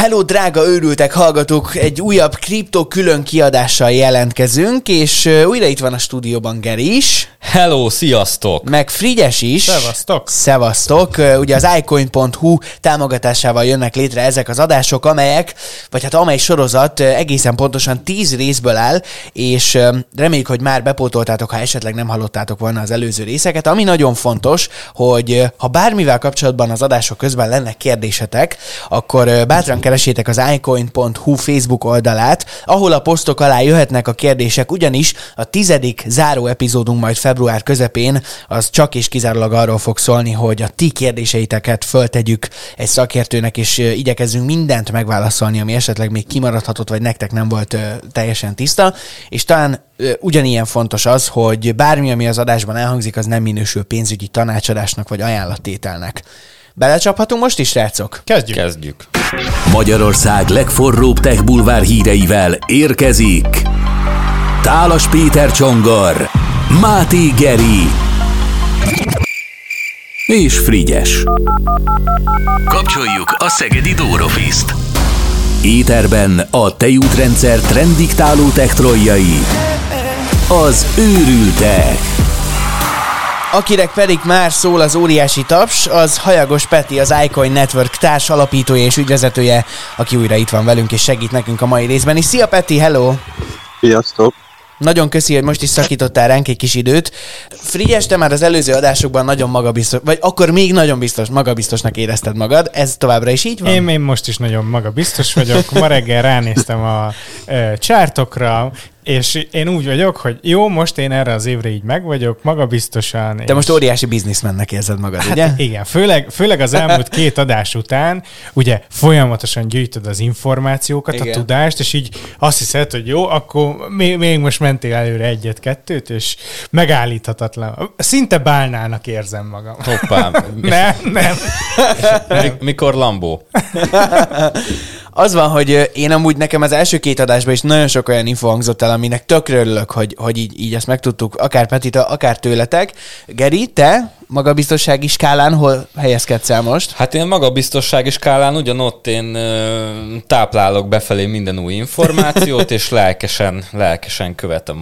Hello, drága őrültek hallgatók! Egy újabb kriptó külön kiadással jelentkezünk, és újra itt van a stúdióban Geri is. Hello, sziasztok! Meg Frigyes is. Szevasztok! Szevasztok! Ugye az icoin.hu támogatásával jönnek létre ezek az adások, amely sorozat egészen pontosan 10 részből áll, és reméljük, hogy már bepótoltátok, ha esetleg nem hallottátok volna az előző részeket. Ami nagyon fontos, hogy ha bármivel kapcsolatban az adások közben lenne kérdésetek, akkor bátran keresétek az icoin.hu Facebook oldalát, ahol a posztok alá jöhetnek a kérdések, ugyanis a 10. záró epizódunk majd február közepén, az csak és kizárólag arról fog szólni, hogy a ti kérdéseiteket föltegyük egy szakértőnek, és igyekezzünk mindent megválaszolni, ami esetleg még kimaradhatott, vagy nektek nem volt teljesen tiszta, és talán ugyanilyen fontos az, hogy bármi, ami az adásban elhangzik, az nem minősül pénzügyi tanácsadásnak, vagy ajánlattételnek. Belecsaphatunk most is, srácok? Kezdjük. Magyarország legforróbb tech bulvár híreivel érkezik Tálas Péter Csongor, Máté Geri és Frigyes. Kapcsoljuk a szegedi Dórofiszt. Éterben a tejútrendszer trenddiktáló tech-trolljai, az őrültek. Akinek pedig már szól az óriási taps, az Hajagos Peti, az iCoin Network társ alapítója és ügyvezetője, aki újra itt van velünk és segít nekünk a mai részben. És szia Peti, hello! Sziasztok! Nagyon köszi, hogy most is szakítottál ránk egy kis időt. Frigyes, te már az előző adásokban nagyon magabiztos, vagy akkor még nagyon magabiztosnak érezted magad. Ez továbbra is így van? Én most is nagyon magabiztos vagyok. Ma reggel ránéztem a csártokra, és én úgy vagyok, hogy jó, most én erre az évre így meg vagyok, magabiztosan. Te most óriási bizniszmennek érzed magad, hát ugye? Igen, főleg az elmúlt 2 adás után, ugye folyamatosan gyűjtöd az információkat, igen, a tudást, és így azt hiszed, hogy jó, akkor még most mentél előre 1-2, és megállíthatatlan. Szinte bálnának érzem magam. Hoppá. Nem. Mikor Lambó? Az van, hogy én amúgy nekem az első 2 adásban is nagyon sok olyan info hangzott el, aminek tökre örülök, hogy így ezt megtudtuk, akár Petita, akár tőletek. Geri, te magabiztossági skálán hol helyezkedsz el most? Hát én magabiztossági skálán ugyanott én táplálok befelé minden új információt, és lelkesen követem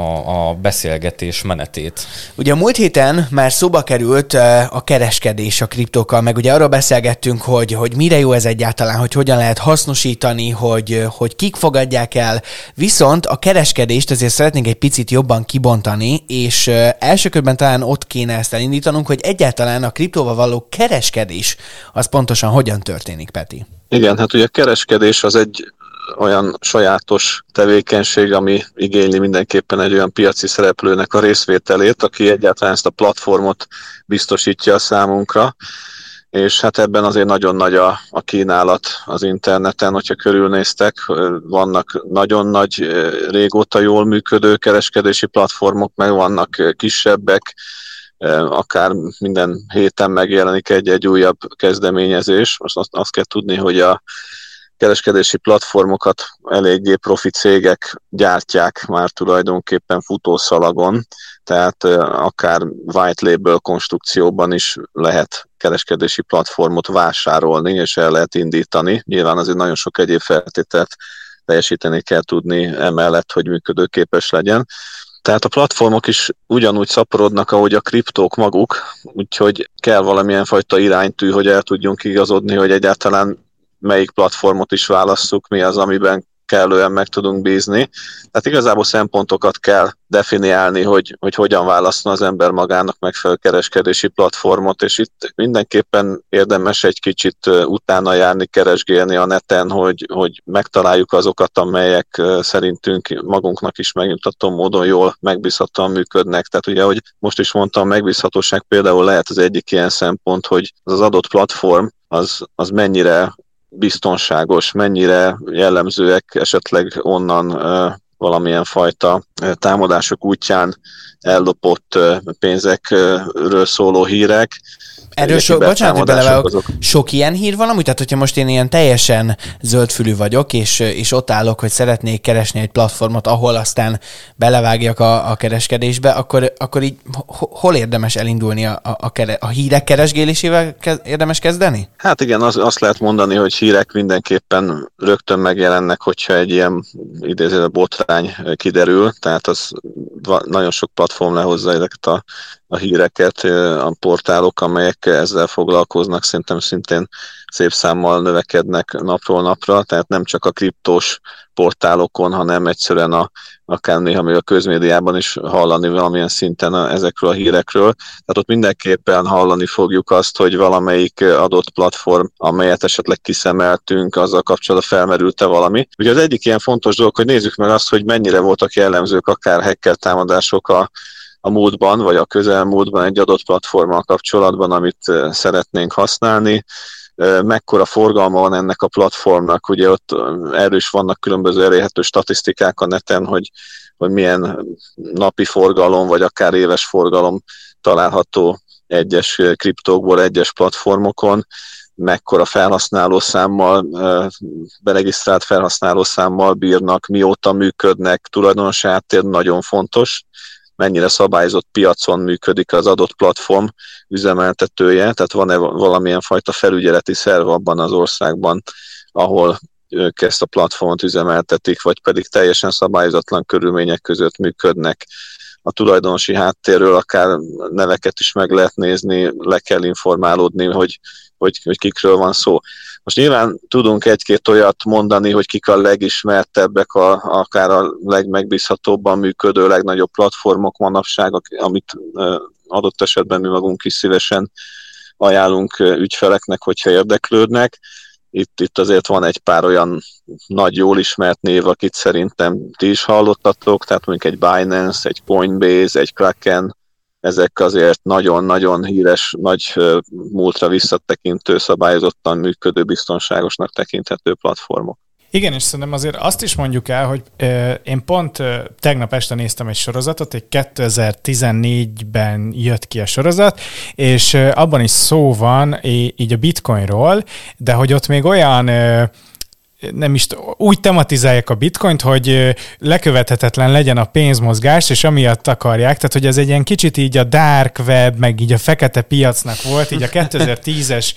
a beszélgetés menetét. Ugye a múlt héten már szóba került a kereskedés a kriptókkal, meg ugye arról beszélgettünk, hogy mire jó ez egyáltalán, hogy hogyan lehet hasznosítani, hogy kik fogadják el. Viszont a kereskedést azért szeretnénk egy picit jobban kibontani, és első körben talán ott kéne ezt elindítanunk, hogy egyáltalán a kriptóval való kereskedés az pontosan hogyan történik, Peti? Igen, hát ugye a kereskedés az egy olyan sajátos tevékenység, ami igényli mindenképpen egy olyan piaci szereplőnek a részvételét, aki egyáltalán ezt a platformot biztosítja a számunkra, és hát ebben azért nagyon nagy a kínálat az interneten, hogyha körülnéztek, vannak nagyon nagy, régóta jól működő kereskedési platformok, meg vannak kisebbek, akár minden héten megjelenik egy újabb kezdeményezés. Most azt kell tudni, hogy a kereskedési platformokat eléggé profi cégek gyártják már tulajdonképpen futószalagon, tehát akár white label konstrukcióban is lehet kereskedési platformot vásárolni, és el lehet indítani. Nyilván azért nagyon sok egyéb feltételt teljesíteni kell tudni emellett, hogy működőképes legyen. Tehát a platformok is ugyanúgy szaporodnak, ahogy a kriptók maguk, úgyhogy kell valamilyen fajta iránytű, hogy el tudjunk igazodni, hogy egyáltalán melyik platformot is válasszuk, mi az, amiben kellően meg tudunk bízni. Tehát igazából szempontokat kell definiálni, hogy hogyan választna az ember magának megfelelő kereskedési platformot, és itt mindenképpen érdemes egy kicsit utána járni, keresgélni a neten, hogy megtaláljuk azokat, amelyek szerintünk magunknak is megnyugtató módon jól, megbízhatóan működnek. Tehát ugye, ahogy most is mondtam, a megbízhatóság például lehet az egyik ilyen szempont, hogy az adott platform az mennyire biztonságos, mennyire jellemzőek esetleg onnan valamilyen fajta támadások útján ellopott pénzekről szóló hírek. Erről bocsánat, hogy belevágok, sok ilyen hír van amúgy? Tehát, hogyha most én ilyen teljesen zöldfülű vagyok, és ott állok, hogy szeretnék keresni egy platformot, ahol aztán belevágjak a kereskedésbe, akkor így hol érdemes elindulni? A hírek keresgélésével érdemes kezdeni? Hát igen, azt lehet mondani, hogy hírek mindenképpen rögtön megjelennek, hogyha egy ilyen idézőjelben botrány kiderül, tehát az nagyon sok platform lehozza ezeket a híreket, a portálok, amelyek ezzel foglalkoznak, szerintem szintén szép számmal növekednek napról napra, tehát nem csak a kriptós portálokon, hanem egyszerűen akár néha még a közmédiában is hallani valamilyen szinten ezekről a hírekről. Tehát ott mindenképpen hallani fogjuk azt, hogy valamelyik adott platform, amelyet esetleg kiszemeltünk, azzal kapcsolatban felmerült-e valami. Ugye az egyik ilyen fontos dolog, hogy nézzük meg azt, hogy mennyire voltak jellemzők akár hacker támadások a múltban, vagy a közelmúltban egy adott platformmal kapcsolatban, amit szeretnénk használni. Mekkora forgalma van ennek a platformnak, ugye ott erről is vannak különböző elérhető statisztikák a neten, hogy milyen napi forgalom, vagy akár éves forgalom található egyes kriptókból, egyes platformokon, mekkora felhasználószámmal, beregisztrált felhasználószámmal bírnak, mióta működnek, tulajdonosi háttér nagyon fontos, mennyire szabályozott piacon működik az adott platform üzemeltetője, tehát van-e valamilyen fajta felügyeleti szerv abban az országban, ahol ők ezt a platformot üzemeltetik, vagy pedig teljesen szabályozatlan körülmények között működnek. A tulajdonosi háttérről akár neveket is meg lehet nézni, le kell informálódni, hogy kikről van szó. Most nyilván tudunk egy-két olyat mondani, hogy kik a legismertebbek, akár a legmegbízhatóbban működő, legnagyobb platformok manapság, amit adott esetben mi magunk is szívesen ajánlunk ügyfeleknek, hogyha érdeklődnek. Itt azért van egy pár olyan nagy, jól ismert név, akit szerintem ti is hallottatok, tehát mondjuk egy Binance, egy Coinbase, egy Kraken, ezek azért nagyon-nagyon híres, nagy múltra visszatekintő, szabályozottan működő, biztonságosnak tekinthető platformok. Igen, és szerintem azért azt is mondjuk el, hogy én pont tegnap este néztem egy sorozatot, egy 2014-ben jött ki a sorozat, és abban is szó van így a bitcoinról, de hogy ott még olyan nem is úgy tematizálják a bitcoint, hogy lekövethetetlen legyen a pénzmozgás, és amiatt akarják, tehát hogy ez egy ilyen kicsit így a dark web, meg így a fekete piacnak volt, így a 2010-es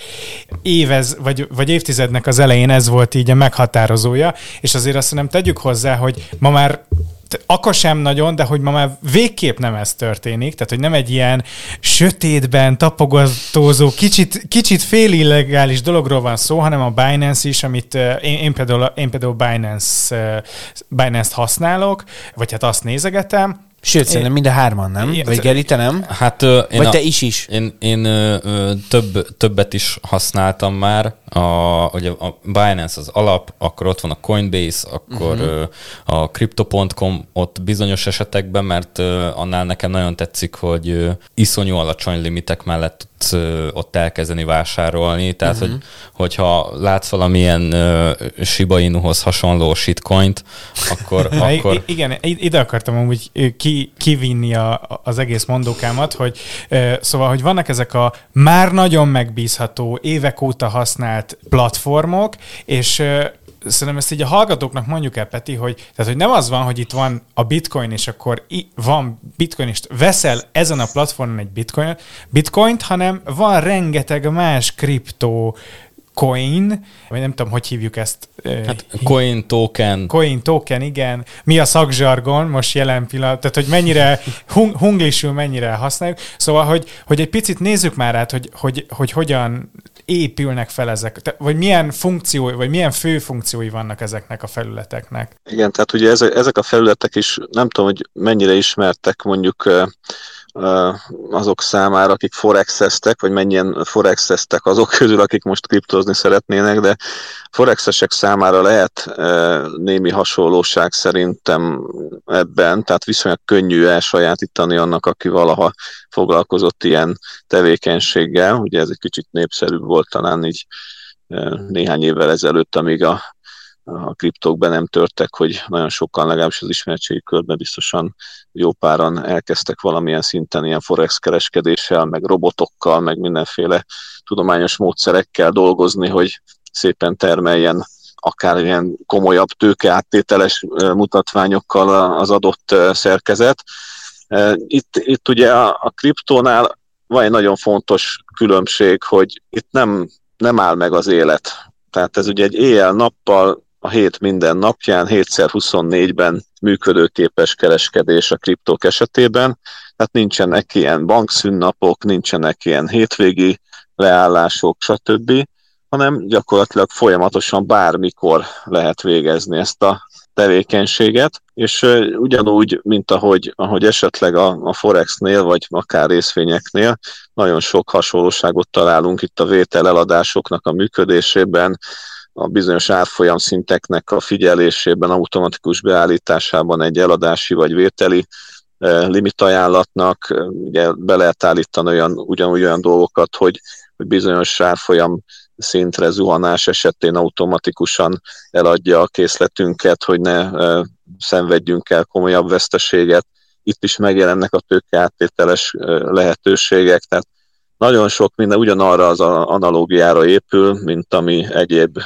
vagy évtizednek az elején ez volt így a meghatározója, és azért azt nem tegyük hozzá, hogy ma már akkor sem nagyon, de hogy ma már végképp nem ez történik, tehát hogy nem egy ilyen sötétben tapogatózó, kicsit félillegális dologról van szó, hanem a Binance is, amit én például Binance-t használlet vagy azt nézegetem. Sőt, szerintem mind a hárman, nem? Vagy Geri, te nem? Hát, vagy te is. Én többet is használtam már. Ugye a Binance az alap, akkor ott van a Coinbase, akkor a Crypto.com ott bizonyos esetekben, mert annál nekem nagyon tetszik, hogy iszonyú alacsony limitek mellett tudsz ott elkezdeni vásárolni. Tehát, hogyha látsz valamilyen Shiba Inuhoz hasonló shitcoint, akkor... Igen, ide akartam amúgy kivinni az egész mondókámat, hogy szóval, hogy vannak ezek a már nagyon megbízható, évek óta használt platformok, és szerintem ezt így a hallgatóknak mondjuk el, Peti, hogy nem az van, hogy itt van a bitcoin, és akkor van bitcoin, és veszel ezen a platformon egy bitcoint, hanem van rengeteg más kriptó coin, vagy nem tudom, hogy hívjuk ezt. Hát coin token. Coin token, igen. Mi a szakzsargon most jelen pillanat, tehát hogy mennyire hunglisul, mennyire használjuk. Szóval, hogy egy picit nézzük már át, hogy hogyan épülnek fel ezek, vagy milyen funkciói, vagy milyen fő funkciói vannak ezeknek a felületeknek. Igen, tehát ugye ezek a felületek is, nem tudom, hogy mennyire ismertek mondjuk azok számára, akik forexeztek, vagy mennyien forexeztek azok közül, akik most kriptózni szeretnének, de forexesek számára lehet némi hasonlóság szerintem ebben, tehát viszonylag könnyű elsajátítani annak, aki valaha foglalkozott ilyen tevékenységgel. Ugye ez egy kicsit népszerűbb volt talán így néhány évvel ezelőtt, amíg a a kriptók be nem törtek, hogy nagyon sokan, legalábbis az ismertségi körben biztosan jó páran elkezdtek valamilyen szinten ilyen forex kereskedéssel, meg robotokkal, meg mindenféle tudományos módszerekkel dolgozni, hogy szépen termeljen akár ilyen komolyabb tőkeáttételes mutatványokkal az adott szerkezet. Itt ugye a kriptónál van egy nagyon fontos különbség, hogy itt nem áll meg az élet. Tehát ez ugye egy éjjel-nappal a hét minden napján 7x24-ben működőképes kereskedés a kriptók esetében. Tehát nincsenek ilyen bankszünnapok, nincsenek ilyen hétvégi leállások, stb., hanem gyakorlatilag folyamatosan bármikor lehet végezni ezt a tevékenységet, és ugyanúgy, mint ahogy esetleg a Forexnél, vagy akár részvényeknél, nagyon sok hasonlóságot találunk itt a vétel-eladásoknak a működésében, a bizonyos árfolyam szinteknek a figyelésében, automatikus beállításában egy eladási vagy vételi limitajánlatnak, ugye be lehet állítani ugyanúgy olyan dolgokat, hogy bizonyos árfolyam szintre zuhanás esetén automatikusan eladja a készletünket, hogy ne szenvedjünk el komolyabb veszteséget. Itt is megjelennek a tőkeáttételes lehetőségek, tehát nagyon sok minden ugyanarra az analógiára épül, mint ami egyéb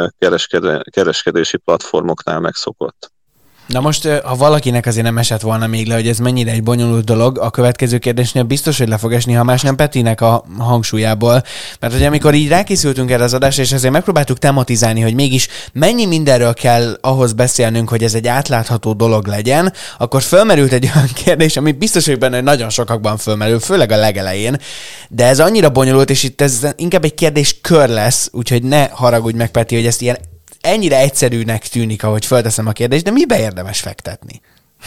kereskedési platformoknál megszokott. Na most, ha valakinek azért nem esett volna még le, hogy ez mennyire egy bonyolult dolog, a következő kérdésnél biztos, hogy le fog esni, ha más nem Petinek a hangsúlyából. Mert hogy amikor így rákészültünk erre az adásra, és ezért megpróbáltuk tematizálni, hogy mégis mennyi mindenről kell ahhoz beszélnünk, hogy ez egy átlátható dolog legyen, akkor fölmerült egy olyan kérdés, ami biztos, hogy benne nagyon sokakban fölmerül, főleg a legelején, de ez annyira bonyolult, és itt ez inkább egy kérdéskör lesz, úgyhogy ne haragudj meg, Peti, hogy ezt ilyen ennyire egyszerűnek tűnik, ahogy fölteszem a kérdést, de mibe érdemes fektetni?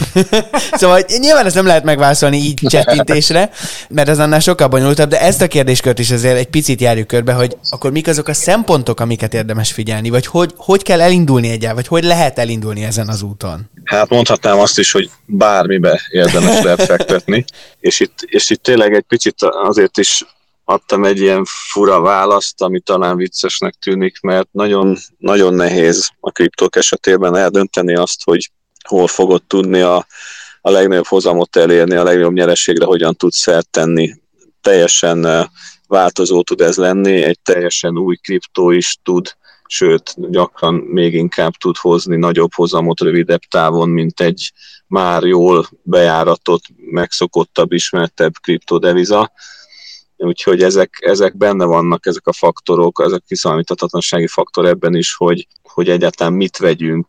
Szóval nyilván ezt nem lehet megválaszolni így csettintésre, mert ez annál sokkal bonyolultabb, de ezt a kérdéskört is azért egy picit járjuk körbe, hogy akkor mik azok a szempontok, amiket érdemes figyelni, vagy hogy kell elindulni egyáltalán, vagy hogy lehet elindulni ezen az úton? Hát mondhatnám azt is, hogy bármibe érdemes lehet fektetni, és itt tényleg egy picit azért is adtam egy ilyen fura választ, ami talán viccesnek tűnik, mert nagyon, nagyon nehéz a kriptók esetében eldönteni azt, hogy hol fogod tudni a legnagyobb hozamot elérni, a legnagyobb nyereségre hogyan tudsz szert tenni. Teljesen változó tud ez lenni, egy teljesen új kriptó is tud, sőt, gyakran még inkább tud hozni nagyobb hozamot rövidebb távon, mint egy már jól bejáratott, megszokottabb, ismertebb kriptodeviza. Úgyhogy ezek benne vannak, ezek a faktorok, ezek kiszámíthatatlansági faktor ebben is, hogy egyáltalán mit vegyünk,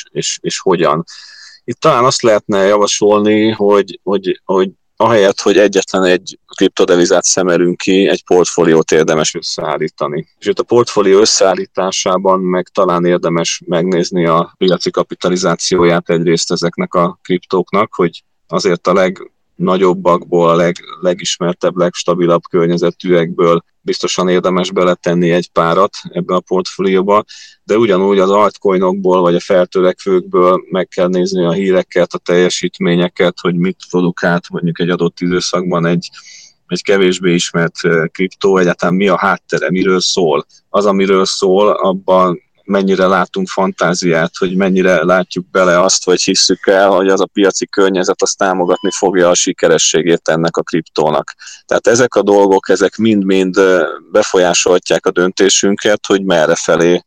és hogyan. Itt talán azt lehetne javasolni, hogy ahelyett, hogy egyetlen egy kriptodevizát szemelünk ki, egy portfóliót érdemes összeállítani. És itt a portfólió összeállításában meg talán érdemes megnézni a piaci kapitalizációját egyrészt ezeknek a kriptóknak, hogy azért a legnagyobbakból, a legismertebb, legstabilabb környezetűekből biztosan érdemes beletenni egy párat ebbe a portfólióba, de ugyanúgy az altcoinokból vagy a feltörekvőkből meg kell nézni a híreket, a teljesítményeket, hogy mit produkált mondjuk egy adott időszakban egy kevésbé ismert kriptó, egyáltalán mi a háttere, miről szól. Az, amiről szól, abban mennyire látunk fantáziát, hogy mennyire látjuk bele azt, hogy hisszük el, hogy az a piaci környezet azt támogatni fogja a sikerességét ennek a kriptónak. Tehát ezek a dolgok, ezek mind-mind befolyásolhatják a döntésünket, hogy merre felé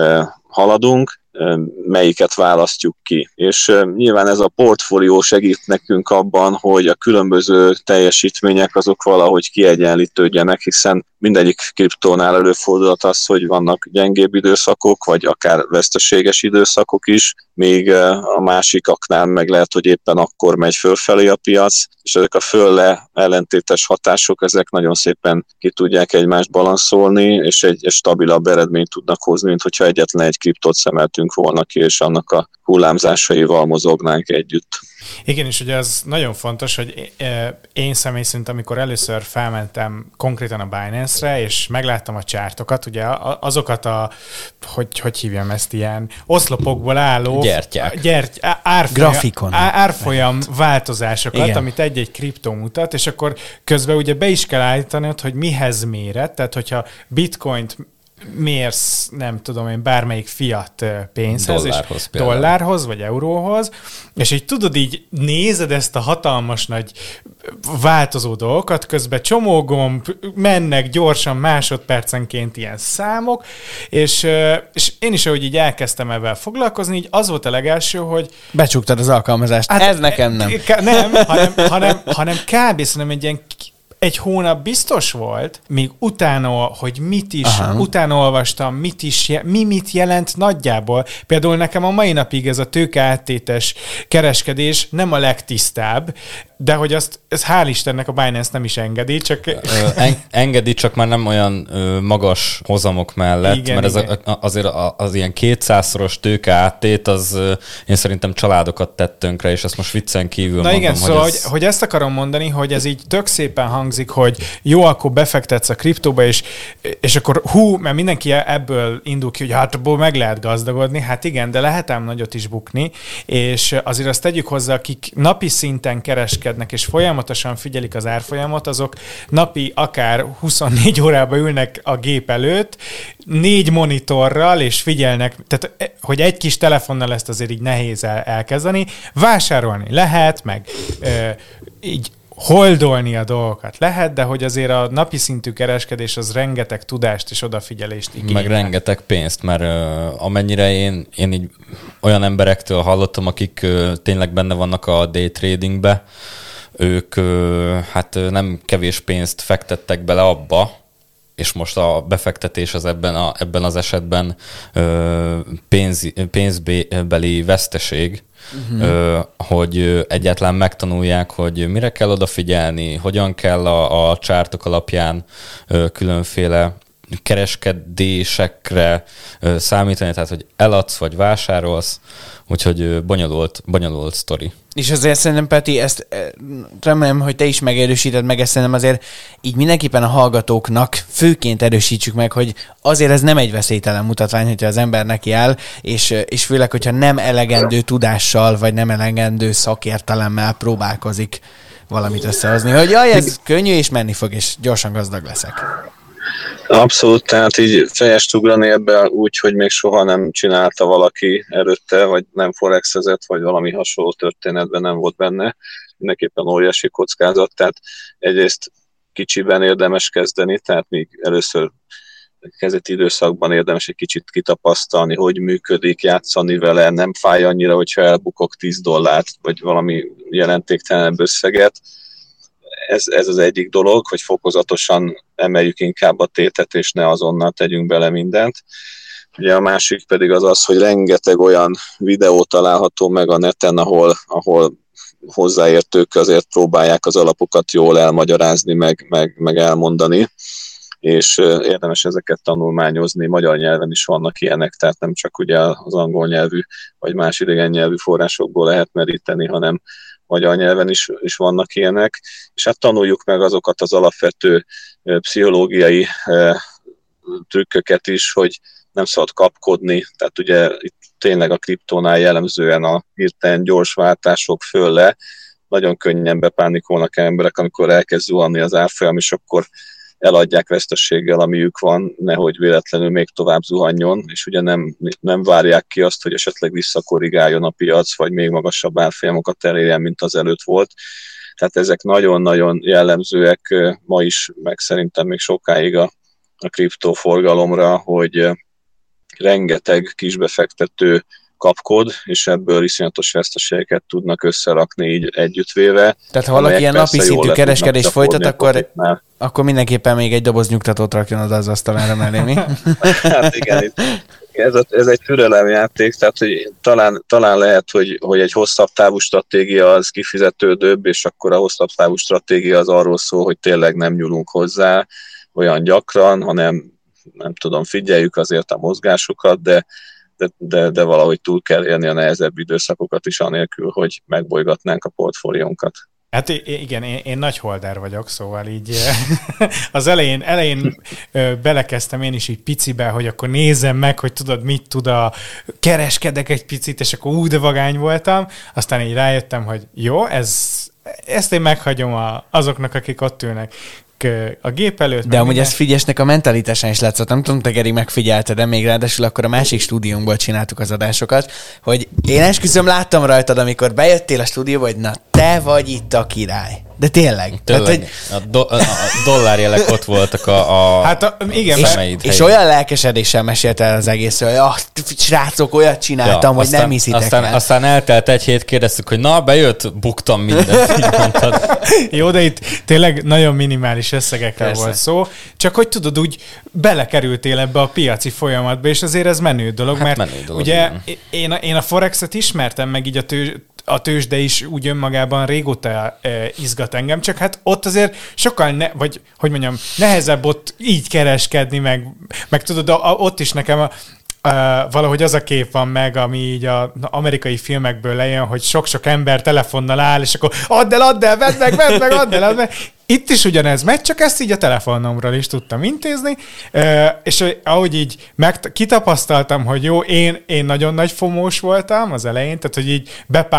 haladunk, melyiket választjuk ki. És nyilván ez a portfólió segít nekünk abban, hogy a különböző teljesítmények azok valahogy kiegyenlítődjenek, hiszen mindegyik kriptónál előfordulhat az, hogy vannak gyengébb időszakok, vagy akár veszteséges időszakok is, még a másikaknál meg lehet, hogy éppen akkor megy fölfelé a piac, és ezek a fölle ellentétes hatások, ezek nagyon szépen ki tudják egymást balanszolni, és egy stabilabb eredményt tudnak hozni, mint hogyha egyetlen egy kriptót szemeltünk volna ki, és annak a hullámzásaival mozognánk együtt. Igen, és ugye az nagyon fontos, hogy én személy szerint, amikor először felmentem konkrétan a Binance-re, és megláttam a csártokat, ugye azokat hogy hívjam ezt, ilyen oszlopokból álló árfolyam változásokat, igen, amit egy-egy kriptó mutat, és akkor közben ugye be is kell állítanod, hogy mihez méret, tehát hogyha bitcoint mérsz, nem tudom én, bármelyik fiat pénzhez, dollárhoz vagy euróhoz, és így tudod, így nézed ezt a hatalmas nagy változó dolgokat, közben csomó gomb, mennek gyorsan másodpercenként ilyen számok, és én is, ahogy így elkezdtem ebben foglalkozni, így az volt a legelső, hogy... Becsuktad az alkalmazást. Hát, ez nekem nem. Nem, hanem kb. Szerintem egy hónap biztos volt, még utána, hogy mit is, utána olvastam, mit jelent nagyjából. Például nekem a mai napig ez a tőkeáttétes kereskedés nem a legtisztább, de hogy ez hál' Istennek a Binance nem is engedi, csak... Engedi, csak már nem olyan magas hozamok mellett, igen, mert igen. Azért az ilyen 200-szoros tőkeáttét, az én szerintem családokat tett tönkre, és ezt most viccen kívül mondom. Igen, szóval, hogy ezt akarom mondani, hogy ez így tök szépen hangzik, hogy jó, akkor befektetsz a kriptóba, és akkor mert mindenki ebből indul ki, hogy hát abból meg lehet gazdagodni, hát igen, de lehet ám nagyot is bukni, és azért azt tegyük hozzá, akik napi szinten kereskednek, és folyamatosan figyelik az árfolyamot, azok napi akár 24 órában ülnek a gép előtt, 4 monitorral, és figyelnek, tehát hogy egy kis telefonnal ezt azért így nehéz elkezdeni. Vásárolni lehet, meg így holdolni a dolgokat lehet, de hogy azért a napi szintű kereskedés az rengeteg tudást és odafigyelést igényel. Meg rengeteg pénzt, mert amennyire én így olyan emberektől hallottam, akik tényleg benne vannak a day tradingbe, ők hát nem kevés pénzt fektettek bele abba, és most a befektetés az ebben az esetben pénzbeli veszteség, hogy egyáltalán megtanulják, hogy mire kell odafigyelni, hogyan kell a csártok alapján különféle kereskedésekre számítani, tehát hogy eladsz vagy vásárolsz, úgyhogy bonyolult sztori. És azért szerintem, Peti, ezt remélem, hogy te is megerősíted meg, ezt szerintem azért így mindenképpen a hallgatóknak főként erősítsük meg, hogy azért ez nem egy veszélytelen mutatvány, hogyha az ember neki áll, és főleg, hogyha nem elegendő tudással, vagy nem elegendő szakértelemmel próbálkozik valamit összehozni, hogy jaj, ez könnyű, és menni fog, és gyorsan gazdag leszek. Abszolút, tehát így fejest ugrani ebben úgy, hogy még soha nem csinálta valaki előtte, vagy nem forexezett, vagy valami hasonló történetben nem volt benne. Mindenképpen óriási kockázat, tehát egyrészt kicsiben érdemes kezdeni, tehát még először kezdeti időszakban érdemes egy kicsit kitapasztalni, hogy működik, játszani vele, nem fáj annyira, hogyha elbukok $10, vagy valami jelentéktelenebb összeget. Ez az egyik dolog, hogy fokozatosan emeljük inkább a tétet, és ne azonnal tegyünk bele mindent. Ugye a másik pedig az, hogy rengeteg olyan videó található meg a neten, ahol hozzáértők azért próbálják az alapokat jól elmagyarázni, meg elmondani, és érdemes ezeket tanulmányozni. Magyar nyelven is vannak ilyenek, tehát nem csak ugye az angol nyelvű, vagy más idegen nyelvű forrásokból lehet meríteni, hanem magyar nyelven is vannak ilyenek, és hát tanuljuk meg azokat az alapvető pszichológiai trükköket is, hogy nem szabad kapkodni, tehát ugye itt tényleg a kriptónál jellemzően a hirtelen gyors váltások föl le, nagyon könnyen bepánikolnak emberek, amikor elkezd zuhanni az árfolyam, és akkor eladják veszteséggel, amiük van, nehogy véletlenül még tovább zuhanjon, és ugye nem várják ki azt, hogy esetleg visszakorrigáljon a piac, vagy még magasabb árfolyamokat elérjen, mint az előtt volt. Tehát ezek nagyon-nagyon jellemzőek ma is, meg szerintem még sokáig a kriptóforgalomra, hogy rengeteg kisbefektető kapkod, és ebből iszonyatos veszteségeket tudnak összerakni így együttvéve. Tehát ha valaki ilyen napi szintű kereskedést folytat, akkor mindenképpen még egy doboz nyugtatót rakjon oda az asztalára mellé, mi? Hát igen, ez egy türelemjáték, tehát hogy talán lehet, hogy egy hosszabb távú stratégia az kifizetődőbb, és akkor a hosszabb távú stratégia az arról szól, hogy tényleg nem nyúlunk hozzá olyan gyakran, hanem nem tudom, figyeljük azért a mozgásokat, de valahogy túl kell élni a nehezebb időszakokat is anélkül, hogy megbolygatnánk a portfóliónkat. Hát igen, én nagy holder vagyok, szóval így az elején belekezdtem én is így picibe, hogy akkor nézzem meg, hogy tudod, mit tud kereskedek egy picit, és akkor de vagány voltam, aztán így rájöttem, hogy jó, ezt én meghagyom azoknak, akik ott ülnek. a gép előtt. De amúgy ez Frigyesnek a mentalitásán is látszott, nem tudom, te Geri megfigyelted, de még ráadásul akkor a másik stúdiónkból csináltuk az adásokat, hogy én esküszöm láttam rajtad, amikor bejöttél a stúdióba, hogy na te vagy itt a király. De tényleg. Tényleg. Tehát, hogy... A dollárjelek ott voltak igen, szemeid és olyan lelkesedéssel mesélte el az egészről, hogy srácok, olyat csináltam, hogy nem hiszitek el. Aztán eltelt egy hét, kérdeztük, hogy na, bejött, buktam mindent, így mondtad. Jó, de itt tényleg nagyon minimális összegekről Persze. volt szó, csak hogy tudod, úgy belekerültél ebbe a piaci folyamatba, és azért ez menő dolog, Hát mert menő dolog, ugye igen. én a Forexet ismertem, meg így a tőzsde is úgy önmagában régóta izgat engem, csak hát ott azért sokkal, vagy hogy mondjam, nehezebb ott így kereskedni, meg tudod, ott is nekem valahogy az a kép van meg, ami így az amerikai filmekből lejön, hogy sok-sok ember telefonnal áll, és akkor add el, vedd meg, add el. Itt is ugyanez megy, csak ezt így a telefonomról is tudtam intézni, és ahogy így kitapasztaltam, hogy jó, én nagyon nagy fomós voltam az elején, tehát hogy így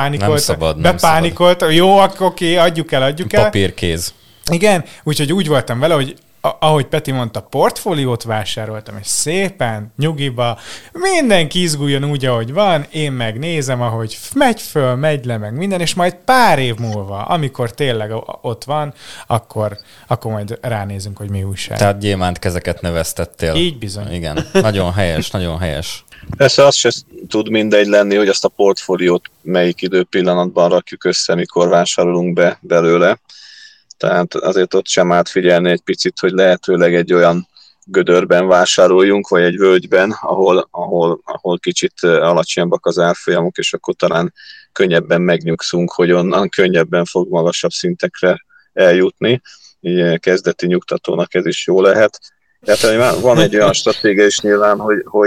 bepánikoltam, jó, oké, adjuk el. Papírkéz. Igen, úgyhogy úgy voltam vele, hogy ahogy Peti mondta, portfóliót vásároltam, és szépen, nyugiba, mindenki izguljon úgy, ahogy van, én megnézem, ahogy megy föl, megy le, meg minden, és majd pár év múlva, amikor tényleg ott van, akkor majd ránézünk, hogy mi újság. Tehát gyémánt kezeket növesztettél. Így bizony. Igen, nagyon helyes, nagyon helyes. Persze az se tud mindegy lenni, hogy azt a portfóliót melyik időpillanatban rakjuk össze, mikor vásárolunk be belőle. Tehát azért ott sem árt figyelni egy picit, hogy lehetőleg egy olyan gödörben vásároljunk, vagy egy völgyben, ahol kicsit alacsonyabbak az árfolyamok, és akkor talán könnyebben megnyugszunk, hogy onnan könnyebben fog magasabb szintekre eljutni. Így kezdeti nyugtatónak ez is jó lehet. Tehát van egy olyan stratégia is nyilván,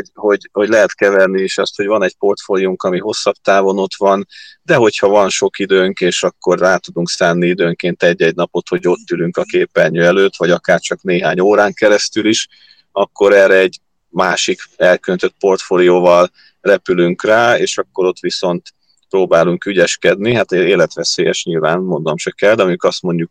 hogy lehet keverni is azt, hogy van egy portfóliónk, ami hosszabb távon ott van, de hogyha van sok időnk, és akkor rá tudunk szánni időnként egy-egy napot, hogy ott ülünk a képernyő előtt, vagy akár csak néhány órán keresztül is, akkor erre egy másik elköntött portfólióval repülünk rá, és akkor ott viszont próbálunk ügyeskedni. Hát életveszélyes nyilván, mondom se kell, de amikor azt mondjuk,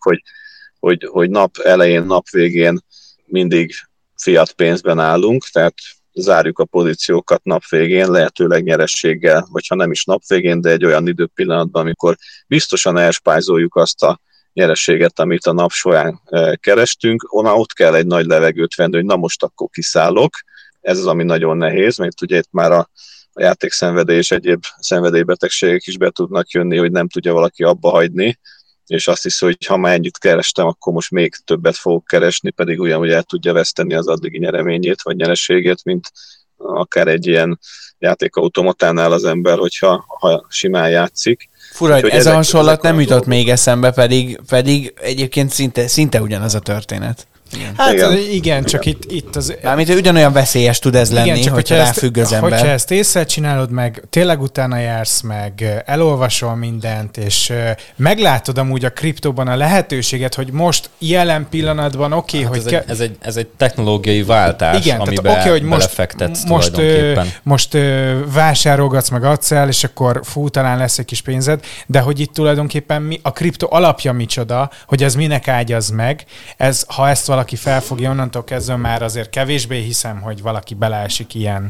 hogy nap elején, nap végén mindig fiat pénzben állunk, tehát zárjuk a pozíciókat nap végén, lehetőleg nyerességgel, vagy ha nem is nap végén, de egy olyan időpillanatban, amikor biztosan elspájzoljuk azt a nyerességet, amit a nap során kerestünk, onnan ott kell egy nagy levegőt venni, hogy na most akkor kiszállok. Ez az, ami nagyon nehéz, mert ugye itt már a játékszenvedély és egyéb szenvedélybetegségek is be tudnak jönni, hogy nem tudja valaki abba hagyni, és azt hiszi, hogy ha már ennyit kerestem, akkor most még többet fogok keresni, pedig ugyanúgy el tudja veszteni az addigi nyereményét, vagy nyereségét, mint akár egy ilyen játékautomatánál az ember, hogyha simán játszik. Fura, hogy ez a hasonlat nem jutott még eszembe, pedig egyébként szinte ugyanaz a történet. Igen. Hát igen, csak itt az... Mármint, hogy ugyanolyan veszélyes tud ez lenni, igen, hogyha ráfügg az ember. Hogyha ezt észre csinálod meg, tényleg utána jársz meg, elolvasol mindent, és meglátod amúgy a kriptóban a lehetőséget, hogy most jelen pillanatban hogy... Ez egy technológiai váltás, igen, amiben hogy belefektetsz tulajdonképpen. Most vásárolgatsz meg adsz el, és akkor talán lesz egy kis pénzed, de hogy itt tulajdonképpen a kriptó alapja micsoda, hogy ez minek ágyaz meg, ha ezt valaki felfogja, onnantól kezdve már azért kevésbé hiszem, hogy valaki beleesik ilyen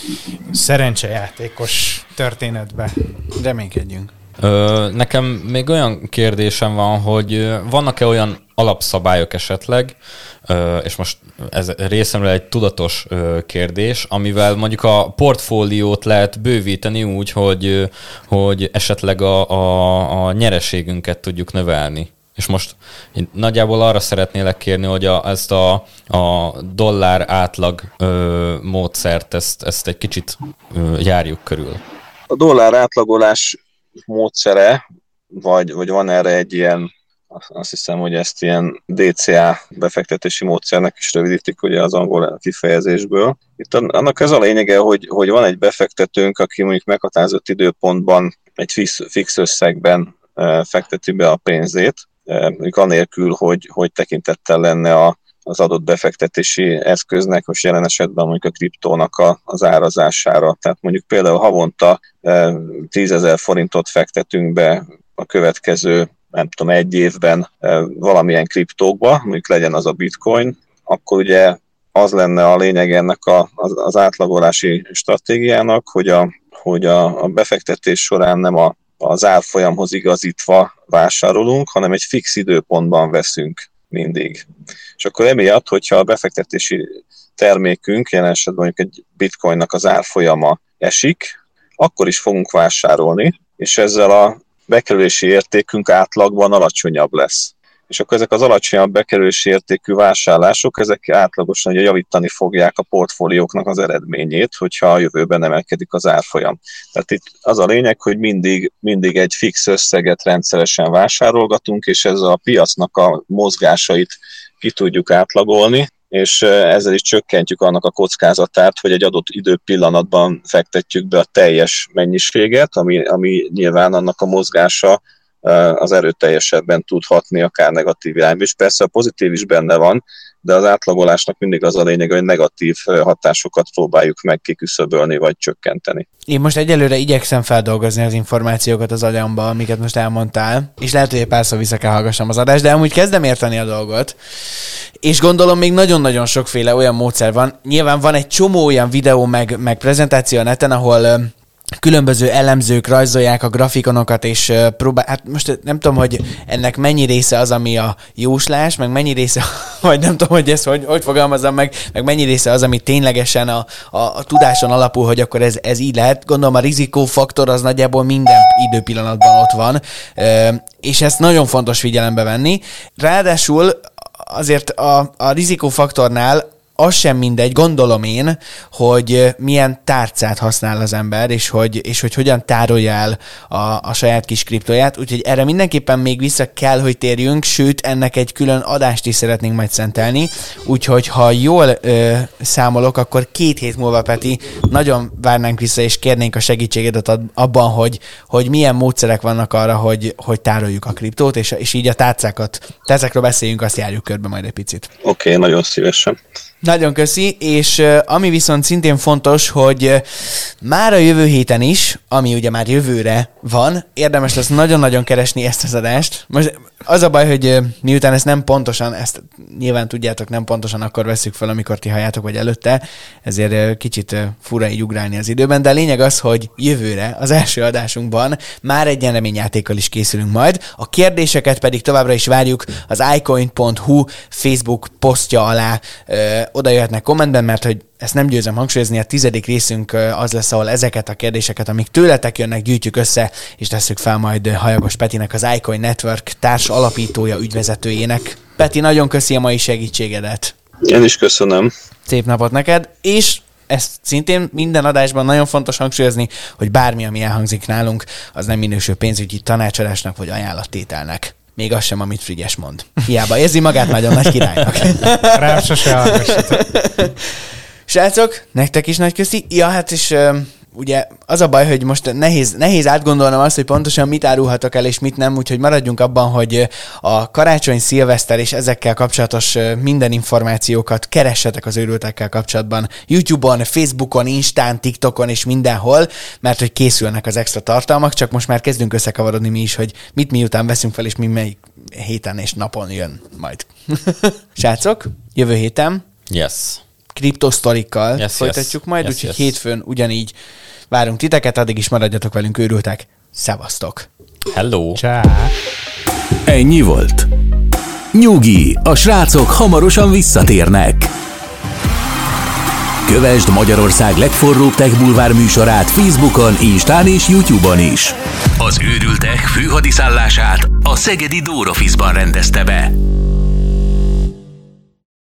szerencsejátékos történetbe. Reménykedjünk. Nekem még olyan kérdésem van, hogy vannak-e olyan alapszabályok esetleg, és most ez részemről egy tudatos kérdés, amivel mondjuk a portfóliót lehet bővíteni úgy, hogy esetleg a nyereségünket tudjuk növelni. És most én nagyjából arra szeretnélek kérni, hogy ezt a dollár átlag módszert, ezt egy kicsit járjuk körül. A dollár átlagolás módszere, vagy van erre egy ilyen, azt hiszem, hogy ezt ilyen DCA befektetési módszernek is rövidítik ugye az angol kifejezésből. Itt annak ez a lényege, hogy van egy befektetőnk, aki mondjuk meghatározott időpontban egy fix összegben fekteti be a pénzét, anélkül, hogy tekintettel lenne az adott befektetési eszköznek, most jelen esetben mondjuk a kriptónak az árazására. Tehát mondjuk például havonta 10 000 forintot fektetünk be a következő nem tudom, egy évben valamilyen kriptókba, mondjuk legyen az a bitcoin, akkor ugye az lenne a lényeg ennek az átlagolási stratégiának, hogy a befektetés során nem az árfolyamhoz igazítva vásárolunk, hanem egy fix időpontban veszünk mindig. És akkor emiatt, hogyha a befektetési termékünk, jelen esetben mondjuk egy bitcoinnak az árfolyama esik, akkor is fogunk vásárolni, és ezzel a bekerülési értékünk átlagban alacsonyabb lesz. És akkor ezek az alacsonyabb bekerülési értékű vásárlások, ezek átlagosan ugye javítani fogják a portfólióknak az eredményét, hogyha a jövőben emelkedik az árfolyam. Tehát itt az a lényeg, hogy mindig egy fix összeget rendszeresen vásárolgatunk, és ezzel a piacnak a mozgásait ki tudjuk átlagolni, és ezzel is csökkentjük annak a kockázatát, hogy egy adott időpillanatban fektetjük be a teljes mennyiséget, ami nyilván annak a mozgása az erőteljesebben tud hatni akár negatív irányba. És persze a pozitív is benne van, de az átlagolásnak mindig az a lényeg, hogy negatív hatásokat próbáljuk meg kiküszöbölni vagy csökkenteni. Én most egyelőre igyekszem feldolgozni az információkat az agyamba, amiket most elmondtál, és lehet, hogy egy párszor vissza kell hallgassam az adást, de amúgy kezdem érteni a dolgot, és gondolom még nagyon-nagyon sokféle olyan módszer van. Nyilván van egy csomó olyan videó meg prezentáció a neten, ahol különböző elemzők rajzolják a grafikonokat, és hát most nem tudom, hogy ennek mennyi része az, ami a jóslás, meg mennyi része, vagy nem tudom, hogy ezt hogy fogalmazzam meg mennyi része az, ami ténylegesen a tudáson alapul, hogy akkor ez így lehet. Gondolom a rizikófaktor az nagyjából minden időpillanatban ott van, és ezt nagyon fontos figyelembe venni. Ráadásul azért a rizikófaktornál az sem mindegy, gondolom én, hogy milyen tárcát használ az ember, és hogy hogyan tárolja el a saját kis kriptóját, úgyhogy erre mindenképpen még vissza kell, hogy térjünk, sőt, ennek egy külön adást is szeretnénk majd szentelni, úgyhogy ha jól számolok, akkor 2 hét múlva, Peti, nagyon várnánk vissza, és kérnénk a segítségedet abban, hogy milyen módszerek vannak arra, hogy tároljuk a kriptót, és így a tárcákról beszéljünk, azt járjuk körbe majd egy picit. Oké, nagyon szívesen. Nagyon köszi, és ami viszont szintén fontos, hogy már a jövő héten is, ami ugye már jövőre van, érdemes lesz nagyon-nagyon keresni ezt az adást. Most az a baj, hogy miután ezt nem pontosan, ezt nyilván tudjátok, nem pontosan akkor veszük fel, amikor ti halljátok, vagy előtte, ezért kicsit fura így ugrálni az időben, de a lényeg az, hogy jövőre, az első adásunkban már egy nyereményjátékkal is készülünk majd. A kérdéseket pedig továbbra is várjuk az icoin.hu Facebook posztja alá, oda jöhetnek kommentben, mert hogy ezt nem győzem hangsúlyozni, a 10. részünk az lesz, ahol ezeket a kérdéseket, amik tőletek jönnek, gyűjtjük össze, és tesszük fel majd Hajagos Petinek, az iCoin Network társ alapítója, ügyvezetőjének. Peti, nagyon köszi a mai segítségedet. Én is köszönöm. Szép napot neked, és ezt szintén minden adásban nagyon fontos hangsúlyozni, hogy bármi, ami elhangzik nálunk, az nem minősül pénzügyi tanácsadásnak vagy ajánlattételnek. Még az sem, amit Frigyes mond. Hiába érzi magát nagyon nagy királynak. Rám sose hallgassatok. Srácok, nektek is nagy köszi. Ja, hát és ugye az a baj, hogy most nehéz átgondolnom azt, hogy pontosan mit árulhatok el és mit nem, úgyhogy maradjunk abban, hogy a karácsony, szilveszter és ezekkel kapcsolatos minden információkat keressetek az őrültekkel kapcsolatban YouTube-on, Facebookon, Instán, TikTokon és mindenhol, mert hogy készülnek az extra tartalmak, csak most már kezdünk összekavarodni mi is, hogy mit miután veszünk fel, és mi melyik héten és napon jön majd. Srácok, jövő héten kriptosztorikkal folytatjuk majd, úgyhogy hétfőn ugyanígy várunk titeket, addig is maradjatok velünk, őrültek. Szevasztok! Hello! Csá! Ennyi volt. Nyugi, a srácok hamarosan visszatérnek. Kövesd Magyarország legforróbb tech bulvár műsorát Facebookon, Instán és YouTube-on is. Az őrültek főhadiszállását a szegedi Door Office-ban rendezte be.